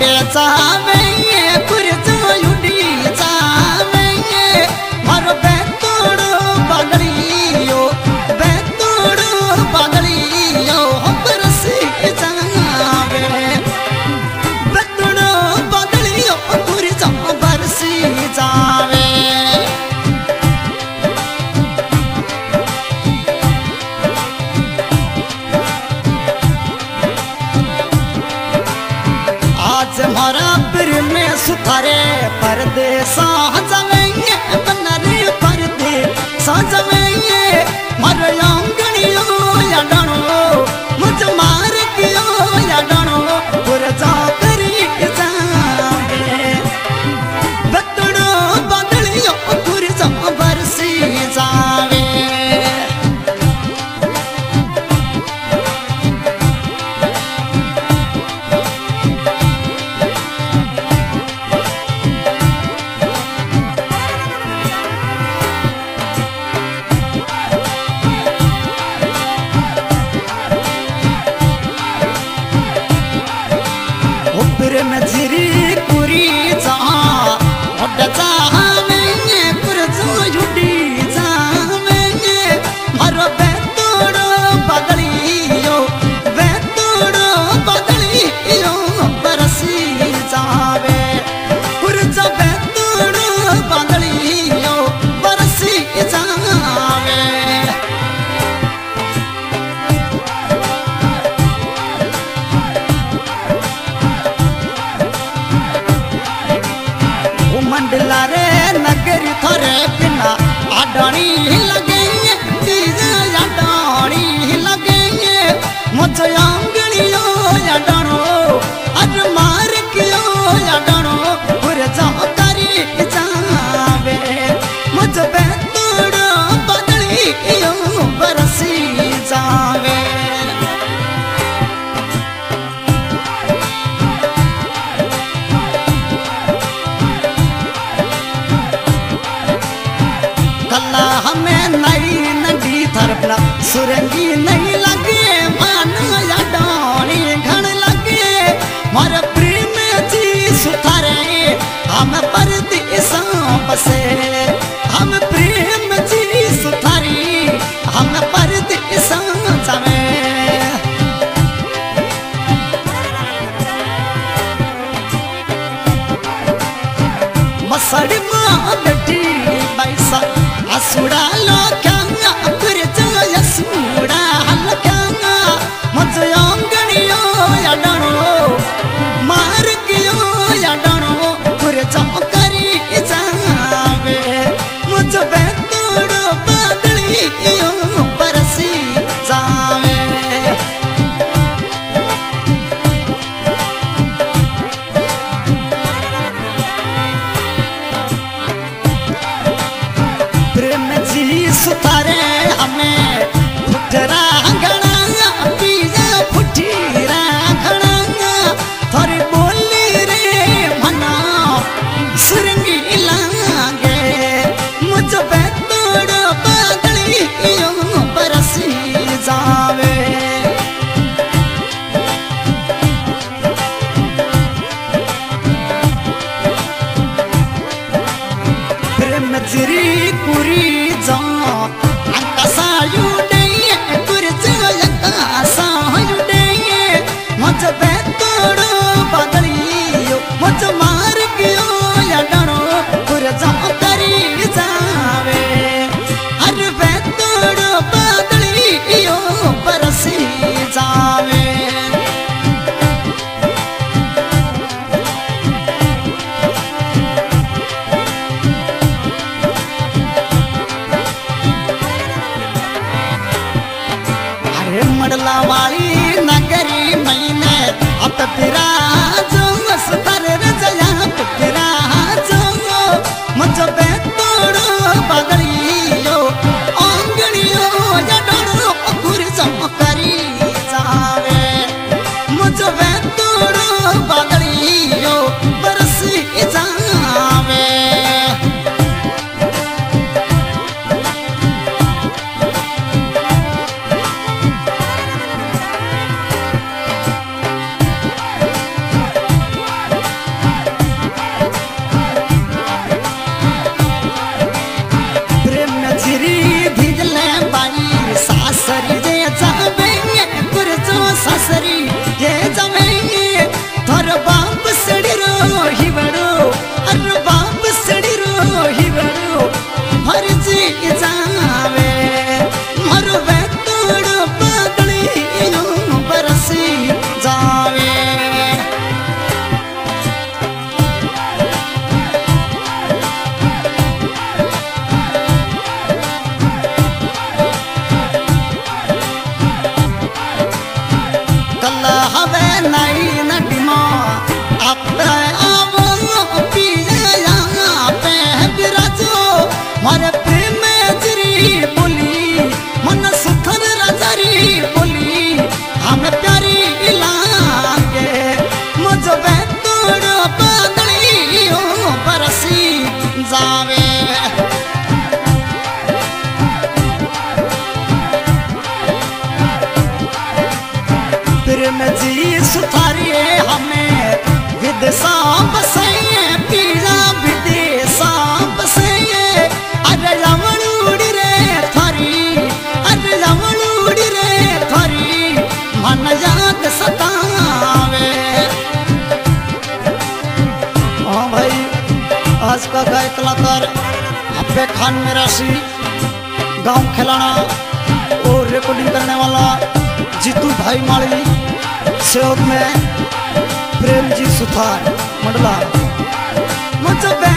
जावे कुरज उड़ी जावे मारो बेतोड़ बगड़ियो बरसी जावे बेतोड़ बगड़ियो कुरज बरसी जावे आज हमारा बिर में सुथारे परदेसा जमेंगे बनरे परदेसा जमेंगे मर आंगनियो या डानो मुझ मार कियो या डानो पुरजा करी जावे बतड़ो बदलियो पुरजा बरसी जावे में झिरी कुरी जा उड़ जावेंगे कुरज उड़ी जावेंगे मारो बेतोड़ो बदलियो बरसी जावे कुरज बेतोड़ो बदलियो बरसी जावे मंडला रे नगरी थोरे बिना आडानी लगेंगे आडानी लगेंगे मुझे आंगलियो या डानो अज मार कियो या डानो पुरजा करी जावे मुझे बेतोड़ बदलियो बरसी जावे हमें नई नदी थरपना सुरंगी नहीं लगे मान या डानी घण लगे मारे प्रेम जी सुथारे हम परदेसा बसे हम प्रेम जी सुथारी हम परदेसा जावे मसड़ी माँ बेटी बैसा असुड़ा लो क्या कुरज असुड़ा हल क्या मुझे आंगनियो या डानो मार कियो या डानो कुरज करी जावे मुझे बेतोड़ बदलियो बरसी जावे प्रेम जी सुथारे हमें फुटरा घड़ा पीजा फुटीरा घड़ा थोड़ी बोली रे मना सुरंगी लागे मुझ बेतोड़ बदलियो बरसी जावे प्रेम चिरी कुरी जा अंकसायु डेये कुरज अंकसायु डेये मुझ बेतोड़ बदलियो मुझ मार कियो या डानो कुरजा करी जावे हर बेतोड़ बदलियो बरसी जावे मडला वाली नगरी मैंने अब तेरा जो मस्तर जया तेरा जो मुझे बेतोड़ बदलियो आंगलियो या डानो कुरज करी जावे मुझे बेतोड़ बदलियो बरसी जावे खान मेरासी, गांव खिलाना और रिकॉर्डिंग करने वाला जीतू भाई माली, सहयोग में प्रेम जी सुथार मंडला। मुझे